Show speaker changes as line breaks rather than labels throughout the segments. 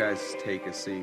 guys take a seat.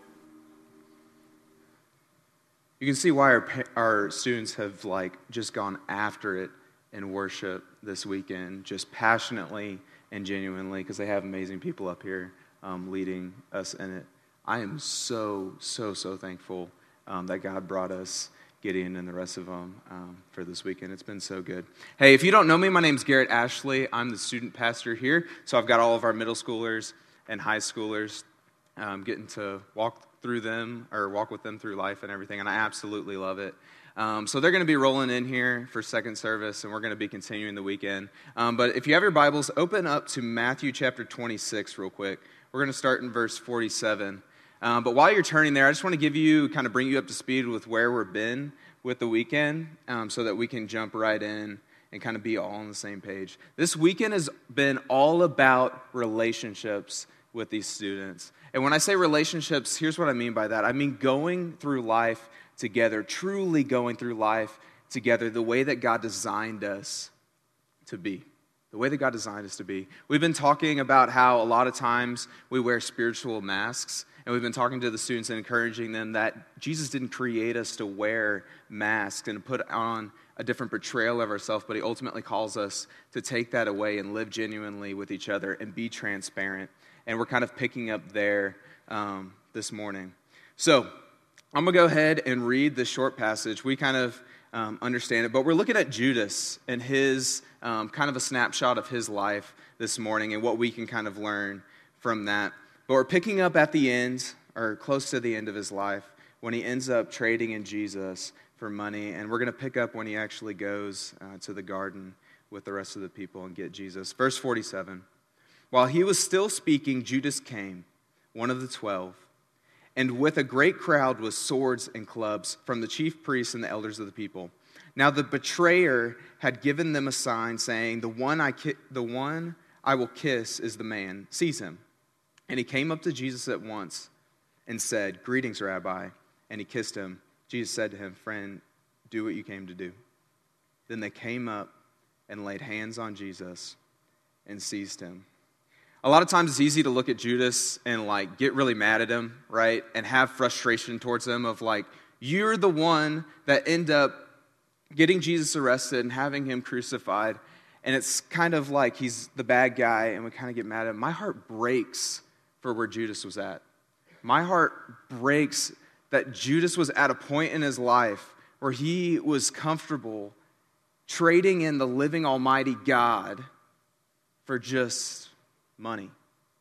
You can see why our students have just gone after it in worship this weekend, just passionately and genuinely, because they have amazing people up here leading us in it. I am so thankful that God brought us, Gideon and the rest of them, for this weekend. It's been so good. Hey, if you don't know me, my name's Garrett Ashley. I'm the student pastor here, so I've got all of our middle schoolers and high schoolers getting to walk with them through life and everything, and I absolutely love it. So they're going to be rolling in here for second service, and we're going to be continuing the weekend. But if you have your Bibles, open up to Matthew chapter 26 real quick. We're going to start in verse 47. But while you're turning there, I just want to bring you up to speed with where we've been with the weekend, so that we can jump right in and kind of be all on the same page. This weekend has been all about relationships with these students. And when I say relationships, here's what I mean by that. I mean going through life together, truly going through life together the way that God designed us to be. The way that God designed us to be. We've been talking about how a lot of times we wear spiritual masks, and we've been talking to the students and encouraging them that Jesus didn't create us to wear masks and put on a different portrayal of ourselves, but he ultimately calls us to take that away and live genuinely with each other and be transparent. And we're kind of picking up there this morning. So I'm going to go ahead and read this short passage. We kind of understand it, but we're looking at Judas and his kind of a snapshot of his life this morning and what we can kind of learn from that. But we're picking up at the end, or close to the end of his life, when he ends up trading in Jesus for money. And we're going to pick up when he actually goes to the garden with the rest of the people and get Jesus. Verse 47. While he was still speaking, Judas came, one of the 12, and with a great crowd with swords and clubs from the chief priests and the elders of the people. Now the betrayer had given them a sign saying, the one I will kiss is the man. Seize him. And he came up to Jesus at once and said, Greetings, Rabbi. And he kissed him. Jesus said to him, Friend, do what you came to do. Then they came up and laid hands on Jesus and seized him. A lot of times it's easy to look at Judas and get really mad at him, right? And have frustration towards him of you're the one that end up getting Jesus arrested and having him crucified. And it's kind of like he's the bad guy and we kind of get mad at him. My heart breaks for where Judas was at. My heart breaks that Judas was at a point in his life where he was comfortable trading in the living almighty God for just money.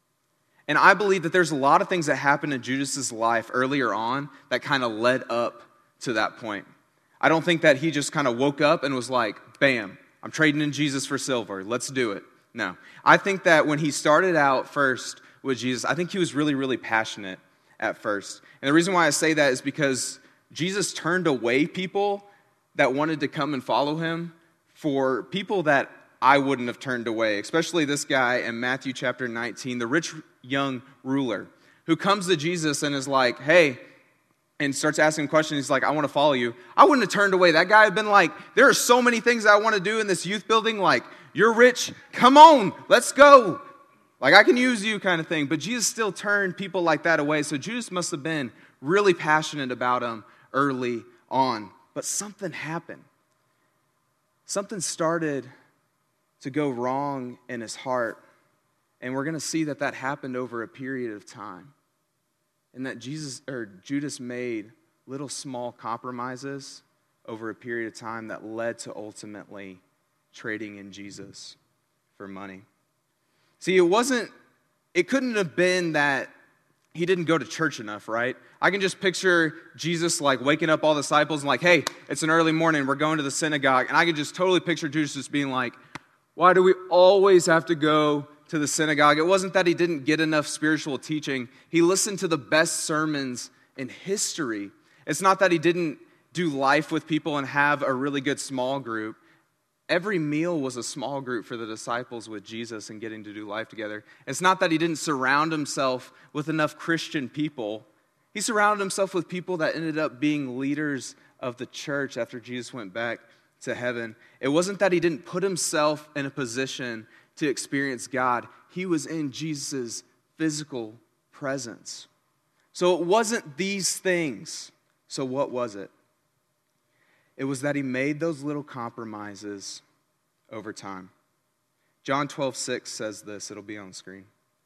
And I believe that there's a lot of things that happened in Judas's life earlier on that kind of led up to that point. I don't think that he just kind of woke up and was like, bam, I'm trading in Jesus for silver. Let's do it. No. I think that when he started out first with Jesus, I think he was really passionate at first. And the reason why I say that is because Jesus turned away people that wanted to come and follow him for people that I wouldn't have turned away, especially this guy in Matthew chapter 19, the rich young ruler, who comes to Jesus and is like, hey, and starts asking questions. He's like, I want to follow you. I wouldn't have turned away. That guy had been like, there are so many things I want to do in this youth building. You're rich. Come on, let's go. I can use you kind of thing. But Jesus still turned people like that away. So Judas must have been really passionate about him early on. But something happened. Something started to go wrong in his heart. And we're going to see that happened over a period of time. And that Judas made little small compromises over a period of time that led to ultimately trading in Jesus for money. See, it couldn't have been that he didn't go to church enough, right? I can just picture Jesus waking up all the disciples and hey, it's an early morning, we're going to the synagogue. And I can just totally picture Judas just being like, why do we always have to go to the synagogue? It wasn't that he didn't get enough spiritual teaching. He listened to the best sermons in history. It's not that he didn't do life with people and have a really good small group. Every meal was a small group for the disciples with Jesus and getting to do life together. It's not that he didn't surround himself with enough Christian people. He surrounded himself with people that ended up being leaders of the church after Jesus went back to heaven. It wasn't that he didn't put himself in a position to experience God. He was in Jesus' physical presence. So it wasn't these things. So what was it? It was that he made those little compromises over time. John 12:6 says this. It'll be on the screen.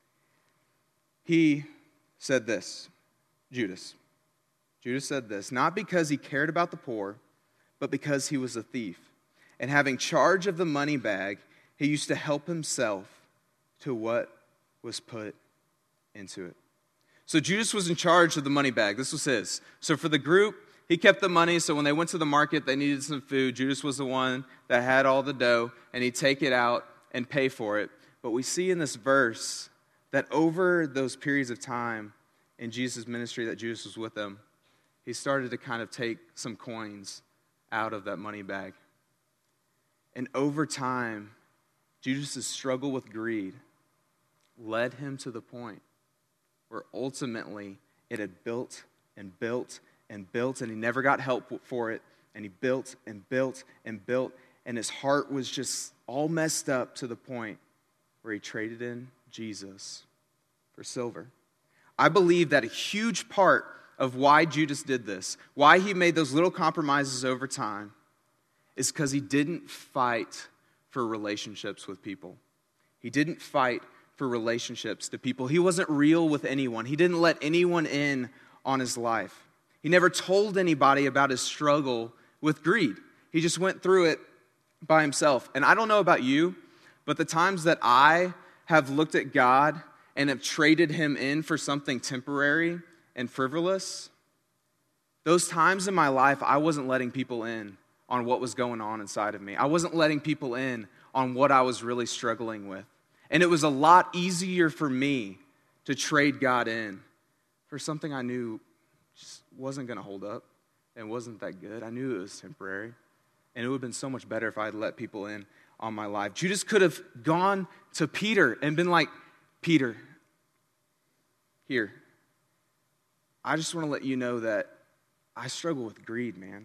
He said this, Judas. Judas said this, not because he cared about the poor, but because he was a thief. And having charge of the money bag, he used to help himself to what was put into it. So Judas was in charge of the money bag. This was his. So for the group, he kept the money. So when they went to the market, they needed some food. Judas was the one that had all the dough, and he'd take it out and pay for it. But we see in this verse that over those periods of time in Jesus' ministry that Judas was with them, he started to kind of take some coins out of that money bag. And over time, Judas' struggle with greed led him to the point where ultimately it had built and built and built, and he never got help for it, and he built and built and built, and his heart was just all messed up to the point where he traded in Jesus for silver. I believe that a huge part of why Judas did this, why he made those little compromises over time, is because he didn't fight for relationships with people. He didn't fight for relationships to people. He wasn't real with anyone. He didn't let anyone in on his life. He never told anybody about his struggle with greed. He just went through it by himself. And I don't know about you, but the times that I have looked at God and have traded him in for something temporary and frivolous, those times in my life, I wasn't letting people in on what was going on inside of me. I wasn't letting people in on what I was really struggling with. And it was a lot easier for me to trade God in for something I knew just wasn't going to hold up and wasn't that good. I knew it was temporary. And it would have been so much better if I had let people in on my life. Judas could have gone to Peter and been like, Peter, here, I just want to let you know that I struggle with greed, man.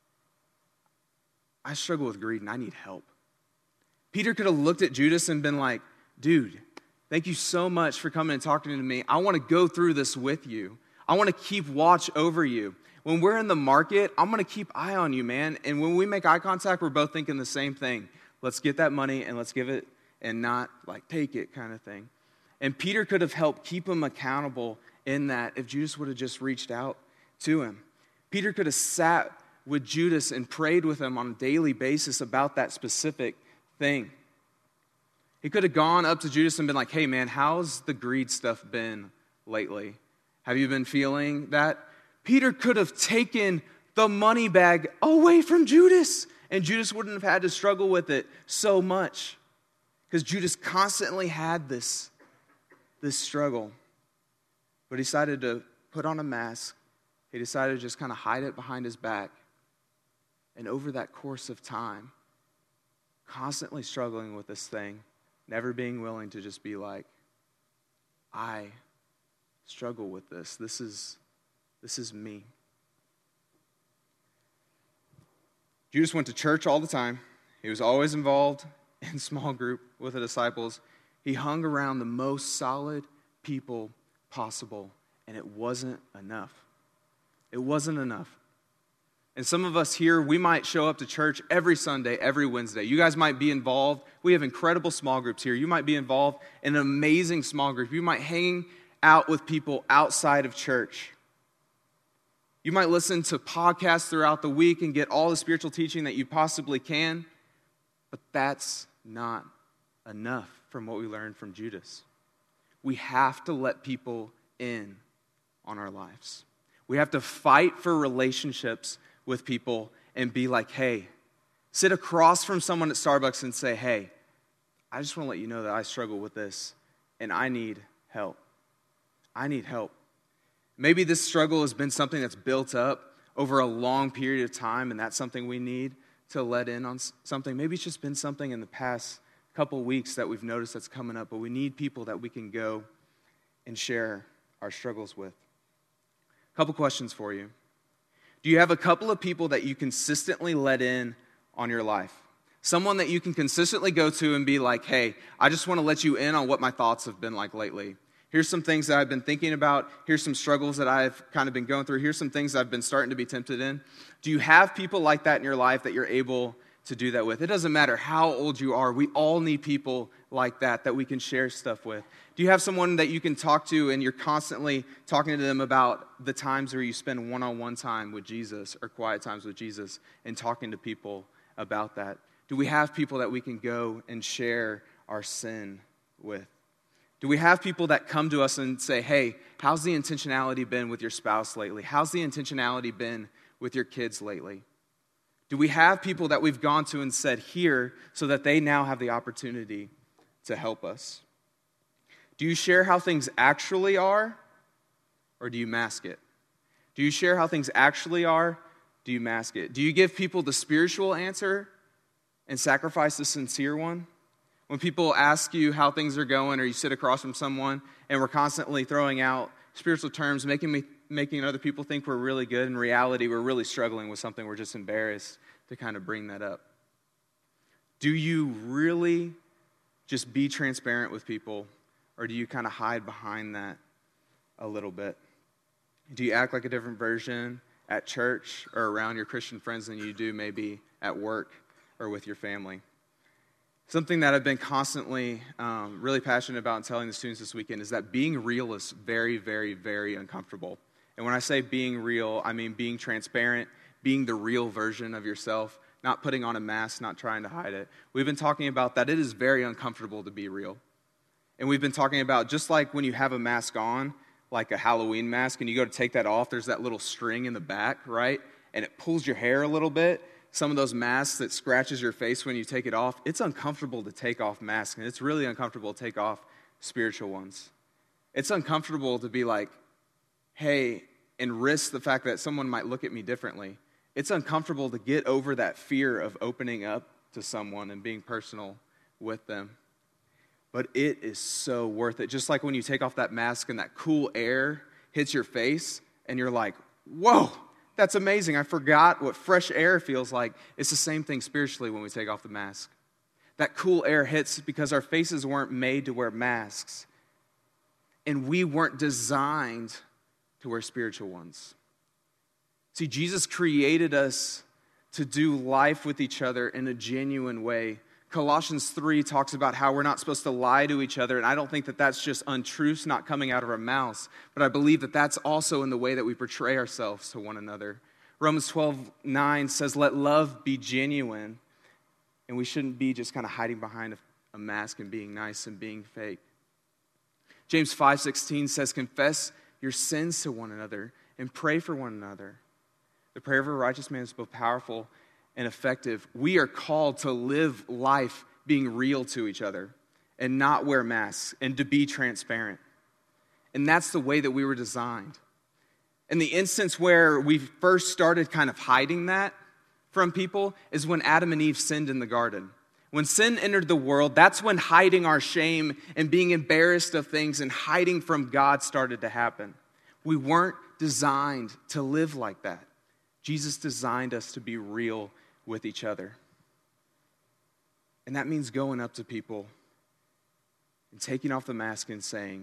I struggle with greed and I need help. Peter could have looked at Judas and been like, dude, thank you so much for coming and talking to me. I want to go through this with you. I want to keep watch over you. When we're in the market, I'm going to keep eye on you, man. And when we make eye contact, we're both thinking the same thing. Let's get that money and let's give it and not like take it kind of thing. And Peter could have helped keep him accountable in that if Judas would have just reached out to him. Peter could have sat with Judas and prayed with him on a daily basis about that specific thing. He could have gone up to Judas and been like, hey man, how's the greed stuff been lately? Have you been feeling that? Peter could have taken the money bag away from Judas, and Judas wouldn't have had to struggle with it so much because Judas constantly had this struggle. But he decided to put on a mask. He decided to just kind of hide it behind his back. And over that course of time, constantly struggling with this thing, never being willing to just be like, I struggle with this. This is me. Judas went to church all the time. He was always involved in small group with the disciples. He hung around the most solid people possible, and it wasn't enough. It wasn't enough. And some of us here, we might show up to church every Sunday, every Wednesday. You guys might be involved. We have incredible small groups here. You might be involved in an amazing small group. You might hang out with people outside of church. You might listen to podcasts throughout the week and get all the spiritual teaching that you possibly can, but that's not enough from what we learned from Judas. We have to let people in on our lives. We have to fight for relationships with people and be like, hey, sit across from someone at Starbucks and say, hey, I just want to let you know that I struggle with this and I need help. I need help. Maybe this struggle has been something that's built up over a long period of time, and that's something we need to let in on something. Maybe it's just been something in the past couple weeks that we've noticed that's coming up, but we need people that we can go and share our struggles with. A couple questions for you. Do you have a couple of people that you consistently let in on your life? Someone that you can consistently go to and be like, hey, I just want to let you in on what my thoughts have been like lately. Here's some things that I've been thinking about. Here's some struggles that I've kind of been going through. Here's some things I've been starting to be tempted in. Do you have people like that in your life that you're able to do that with? It doesn't matter how old you are. We all need people like that we can share stuff with. Do you have someone that you can talk to and you're constantly talking to them about the times where you spend one-on-one time with Jesus or quiet times with Jesus and talking to people about that? Do we have people that we can go and share our sin with? Do we have people that come to us and say, hey, how's the intentionality been with your spouse lately? How's the intentionality been with your kids lately? Do we have people that we've gone to and said here so that they now have the opportunity to help us? Do you share how things actually are, or do you mask it? Do you share how things actually are? Do you mask it? Do you give people the spiritual answer and sacrifice the sincere one? When people ask you how things are going, or you sit across from someone and we're constantly throwing out spiritual terms, making other people think we're really good, in reality, we're really struggling with something. We're just embarrassed to kind of bring that up. Do you really just be transparent with people, or do you kind of hide behind that a little bit? Do you act like a different version at church or around your Christian friends than you do maybe at work or with your family? Something that I've been constantly really passionate about and telling the students this weekend is that being real is very, very, very uncomfortable. And when I say being real, I mean being transparent, being the real version of yourself, not putting on a mask, not trying to hide it. We've been talking about that it is very uncomfortable to be real. And we've been talking about just like when you have a mask on, like a Halloween mask, and you go to take that off, there's that little string in the back, right? And it pulls your hair a little bit. Some of those masks that scratches your face when you take it off, it's uncomfortable to take off masks, and it's really uncomfortable to take off spiritual ones. It's uncomfortable to be like, hey, and risk the fact that someone might look at me differently. It's uncomfortable to get over that fear of opening up to someone and being personal with them. But it is so worth it. Just like when you take off that mask and that cool air hits your face, and you're like, whoa, that's amazing. I forgot what fresh air feels like. It's the same thing spiritually when we take off the mask. That cool air hits because our faces weren't made to wear masks. And we weren't designed to wear spiritual ones. See, Jesus created us to do life with each other in a genuine way. Colossians 3 talks about how we're not supposed to lie to each other, and I don't think that that's just untruths not coming out of our mouths, but I believe that that's also in the way that we portray ourselves to one another. Romans 12:9 says, let love be genuine, and we shouldn't be just kind of hiding behind a mask and being nice and being fake. James 5:16 says, confess your sins to one another and pray for one another. The prayer of a righteous man is both powerful and effective. We are called to live life being real to each other and not wear masks and to be transparent. And that's the way that we were designed. And the instance where we first started kind of hiding that from people is when Adam and Eve sinned in the garden. When sin entered the world, that's when hiding our shame and being embarrassed of things and hiding from God started to happen. We weren't designed to live like that. Jesus designed us to be real with each other. And that means going up to people and taking off the mask and saying,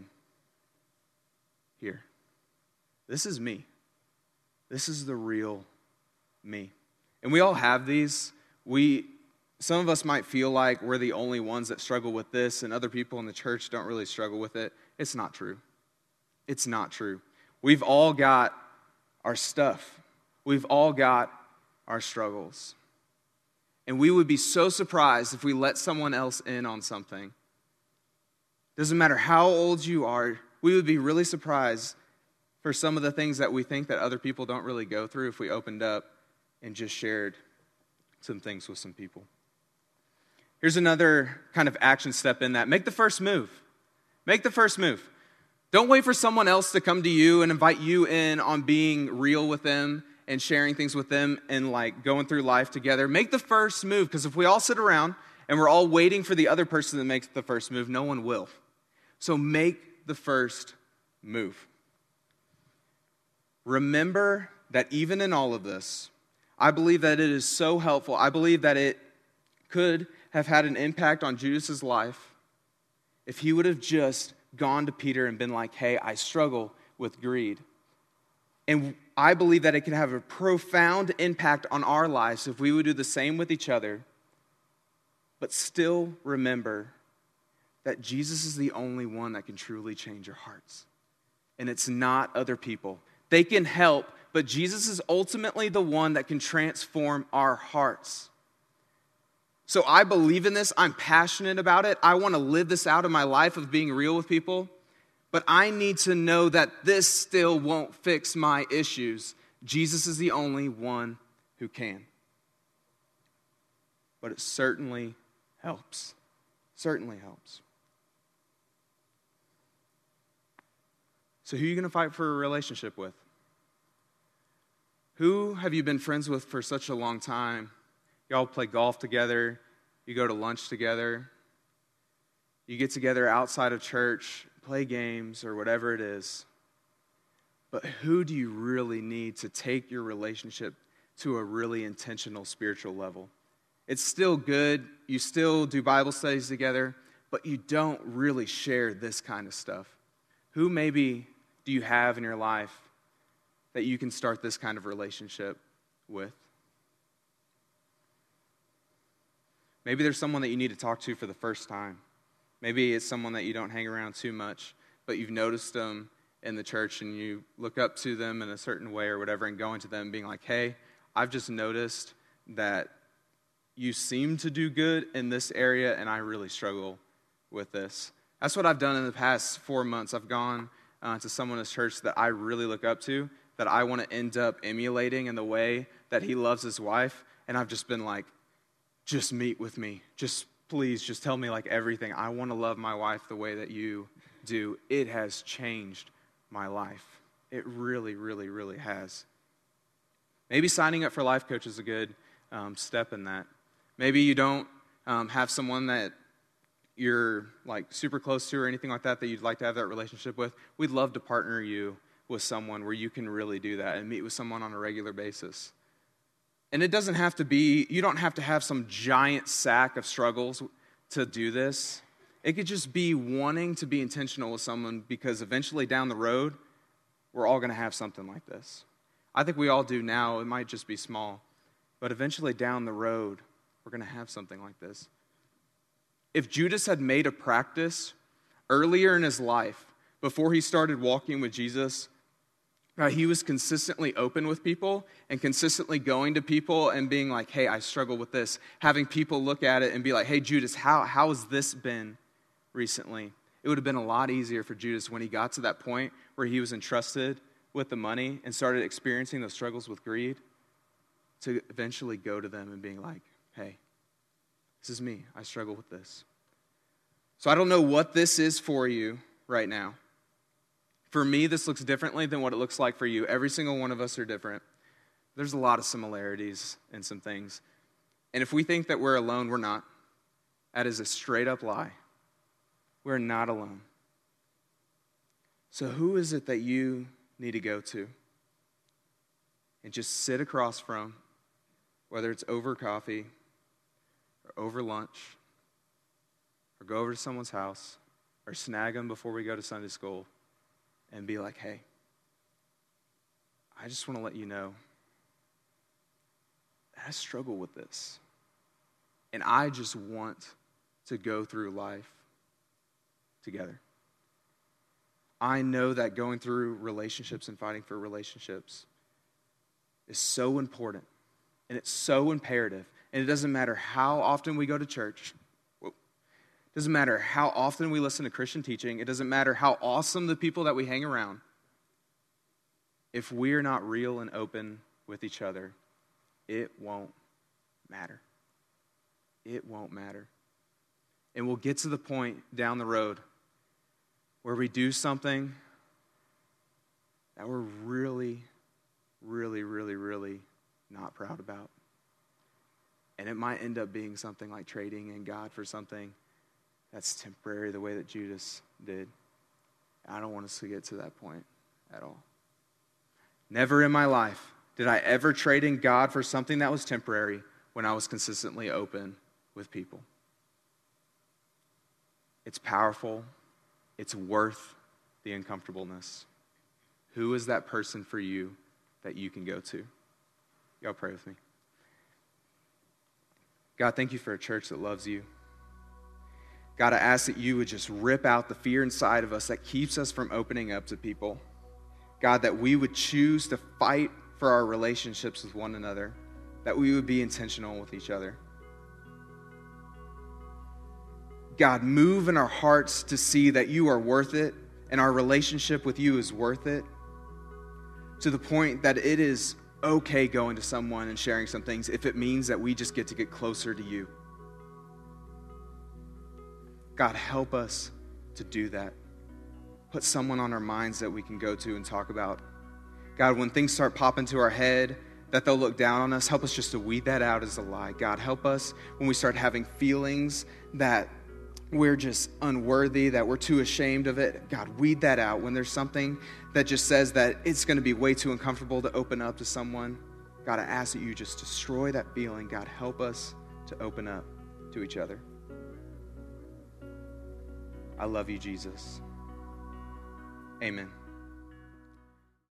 here, this is me. This is the real me. And we all have these. Some of us might feel like we're the only ones that struggle with this, and other people in the church don't really struggle with it. It's not true. It's not true. We've all got our stuff. We've all got our struggles. And we would be so surprised if we let someone else in on something. Doesn't matter how old you are, we would be really surprised for some of the things that we think that other people don't really go through if we opened up and just shared some things with some people. Here's another kind of action step in that. Make the first move. Make the first move. Don't wait for someone else to come to you and invite you in on being real with them and sharing things with them and like going through life together. Make the first move, because if we all sit around and we're all waiting for the other person to make the first move, no one will. So make the first move. Remember that even in all of this, I believe that it is so helpful. I believe that it could have had an impact on Judas's life if he would have just gone to Peter and been like, hey, I struggle with greed. And I believe that it can have a profound impact on our lives if we would do the same with each other, but still remember that Jesus is the only one that can truly change your hearts. And it's not other people. They can help, but Jesus is ultimately the one that can transform our hearts. So I believe in this. I'm passionate about it. I want to live this out in my life of being real with people. But I need to know that this still won't fix my issues. Jesus is the only one who can. But it certainly helps. Certainly helps. So who are you going to fight for a relationship with? Who have you been friends with for such a long time? Y'all play golf together. You go to lunch together. You get together outside of church, play games or whatever it is. But who do you really need to take your relationship to a really intentional spiritual level? It's still good. You still do Bible studies together, but you don't really share this kind of stuff. Who maybe do you have in your life that you can start this kind of relationship with? Maybe there's someone that you need to talk to for the first time. Maybe it's someone that you don't hang around too much, but you've noticed them in the church and you look up to them in a certain way or whatever and going to them and being like, hey, I've just noticed that you seem to do good in this area and I really struggle with this. That's what I've done in the past 4 months. I've gone to someone in this church that I really look up to, that I want to end up emulating in the way that he loves his wife, and I've just been like, just meet with me. Just please, just tell me like everything. I want to love my wife the way that you do. It has changed my life. It really, really, really has. Maybe signing up for life coach is a good step in that. Maybe you don't have someone that you're like super close to or anything like that you'd like to have that relationship with. We'd love to partner you with someone where you can really do that and meet with someone on a regular basis. And it doesn't have to be, you don't have to have some giant sack of struggles to do this. It could just be wanting to be intentional with someone because eventually down the road, we're all going to have something like this. I think we all do now. It might just be small. But eventually down the road, we're going to have something like this. If Judas had made a practice earlier in his life, before he started walking with Jesus, he was consistently open with people and consistently going to people and being like, hey, I struggle with this. Having people look at it and be like, hey, Judas, how has this been recently? It would have been a lot easier for Judas when he got to that point where he was entrusted with the money and started experiencing those struggles with greed to eventually go to them and being like, hey, this is me. I struggle with this. So I don't know what this is for you right now. For me, this looks differently than what it looks like for you. Every single one of us are different. There's a lot of similarities in some things. And if we think that we're alone, we're not. That is a straight up lie. We're not alone. So who is it that you need to go to and just sit across from, whether it's over coffee or over lunch or go over to someone's house or snag them before we go to Sunday school and be like, hey, I just want to let you know I struggle with this. And I just want to go through life together. I know that going through relationships and fighting for relationships is so important. And it's so imperative. And it doesn't matter how often we go to church. It doesn't matter how often we listen to Christian teaching. It doesn't matter how awesome the people that we hang around. If we're not real and open with each other, it won't matter. It won't matter. And we'll get to the point down the road where we do something that we're really, really, really, really not proud about. And it might end up being something like trading in God for something that's temporary, the way that Judas did. I don't want us to get to that point at all. Never in my life did I ever trade in God for something that was temporary when I was consistently open with people. It's powerful. it's worth the uncomfortableness. Who is that person for you that you can go to? Y'all pray with me. God, thank you for a church that loves you. God, I ask that you would just rip out the fear inside of us that keeps us from opening up to people. God, that we would choose to fight for our relationships with one another, that we would be intentional with each other. God, move in our hearts to see that you are worth it and our relationship with you is worth it, to the point that it is okay going to someone and sharing some things if it means that we just get to get closer to you. God, help us to do that. Put someone on our minds that we can go to and talk about. God, when things start popping to our head, that they'll look down on us, help us just to weed that out as a lie. God, help us when we start having feelings that we're just unworthy, that we're too ashamed of it. God, weed that out. When there's something that just says that it's going to be way too uncomfortable to open up to someone, God, I ask that you just destroy that feeling. God, help us to open up to each other. I love you, Jesus. Amen.